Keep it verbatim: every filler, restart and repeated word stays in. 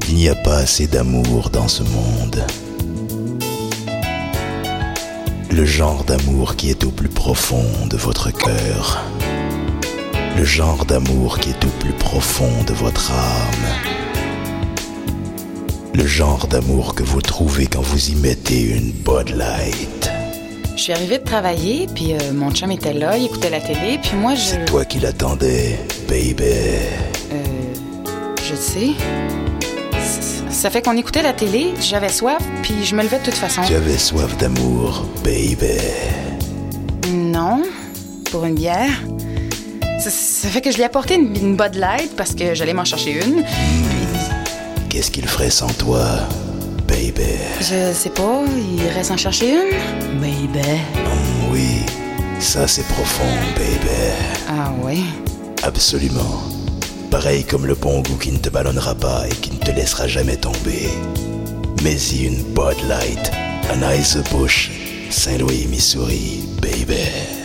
Il n'y a pas assez d'amour dans ce monde. Le genre d'amour qui est au plus profond de votre cœur. Le genre d'amour qui est au plus profond de votre âme. Le genre d'amour que vous trouvez quand vous y mettez une Bud Light. Je suis arrivée de travailler, puis euh, mon chum était là, il écoutait la télé, puis moi, je... C'est toi qui l'attendais, baby. Euh... Je sais. Ça fait qu'on écoutait la télé, j'avais soif, puis je me levais de toute façon. Tu avais soif d'amour, baby. Non, pour une bière. Ça, ça fait que je lui ai apporté une, une Bud Light parce que j'allais m'en chercher une. Mmh. Puis... Qu'est-ce qu'il ferait sans toi, baby? Je sais pas, il reste en chercher une, baby. Mmh, oui, ça c'est profond, baby. Ah oui? Absolument. Pareil comme le bon goût qui ne te ballonnera pas et qui ne te laissera jamais tomber. Mais y une Bud Light, Anheuser-Busch, Saint-Louis, Missouri, baby.